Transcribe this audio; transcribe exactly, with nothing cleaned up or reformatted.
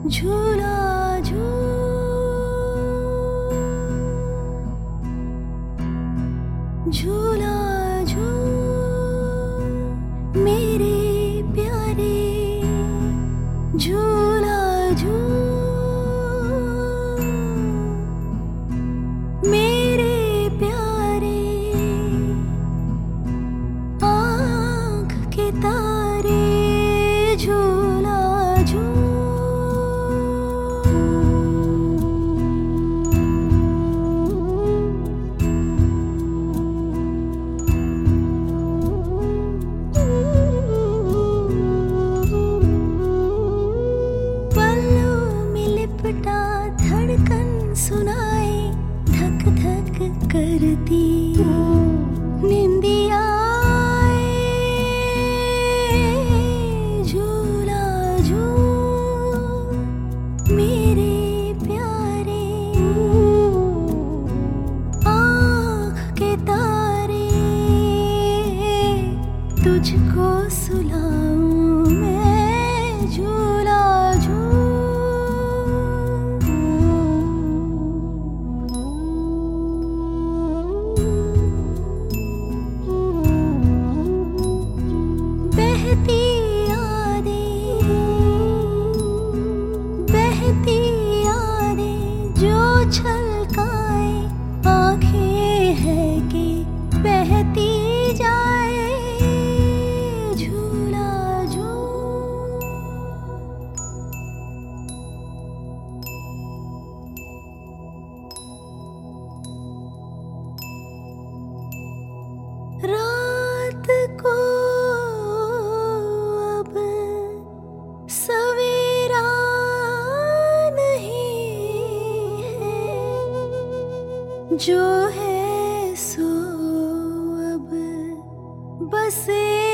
झूला झूल झूला झूल मेरे प्यारे झूला झूल मेरे प्यारे आँख के तारे झूला धड़कन सुनाए धक धक करती निंदिया झूला झूल मेरे प्यारे आँख के तारे तुझको सुलाऊं मैं झूला बहती यादें बहती यादें जो छलकाए आँखें है कि बहती जाए झूला झूल रात को सवेरा नहीं है जो है सो अब बसे